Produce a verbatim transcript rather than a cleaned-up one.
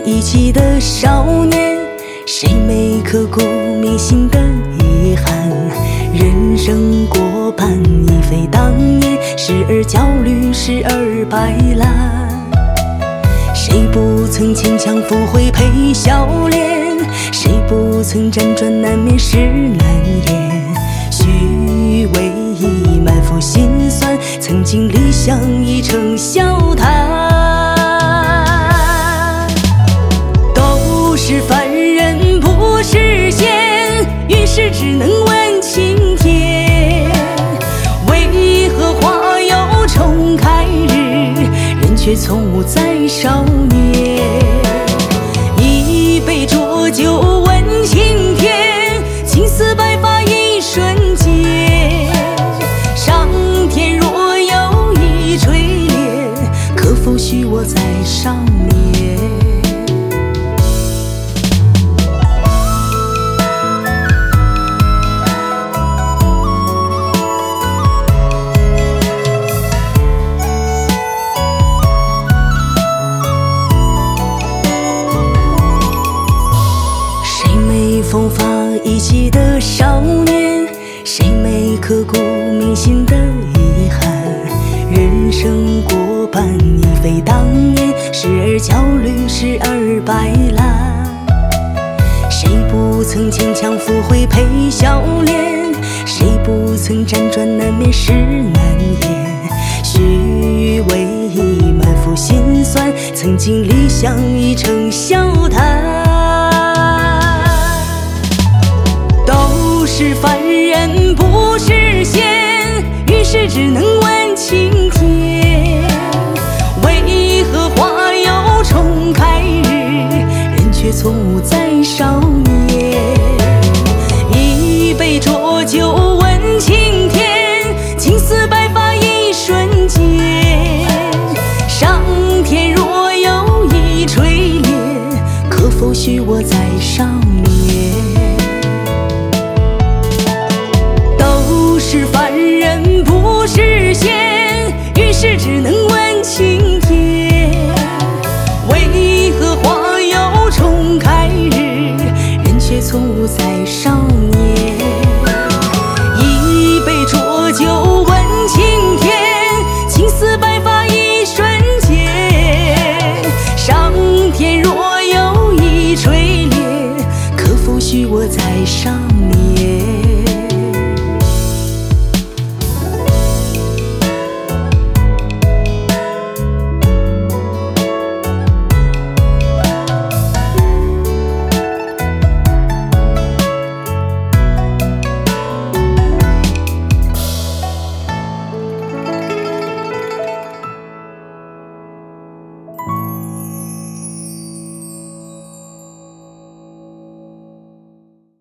一起的少年，谁没刻骨铭心的遗憾？人生过半已非当年，时而焦虑，时而白烂。谁不曾牵强附会陪笑脸？谁不曾辗转难眠是难言？虚伪已满腹心酸，曾经理想已成笑谈。都是凡人不是仙，遇事只能问青天。为何花有重开日，人却从无再少年？一杯浊酒问青天，青丝白发一瞬间。上天若有意垂怜，可否许我再少年？风发一起的少年，谁没刻骨铭心的遗憾？人生过半已非当年，时而焦虑，时而白烂。谁不曾牵强附会陪笑脸？谁不曾辗转难眠是难言？虚伪已满腹心酸，曾经理想已成笑谈。都是凡人不是仙，遇事只能问青天。为何花有重开日，人却从无再少年？一杯浊酒问青天，青丝白发一瞬间。上天若有意垂怜，可否许我再少年？是凡人不是仙，遇事只能问青天。为何花有重开日，人却从无再少年？一杯浊酒问青天，青丝白发一瞬间。上天若有意垂怜，可否许我再少年？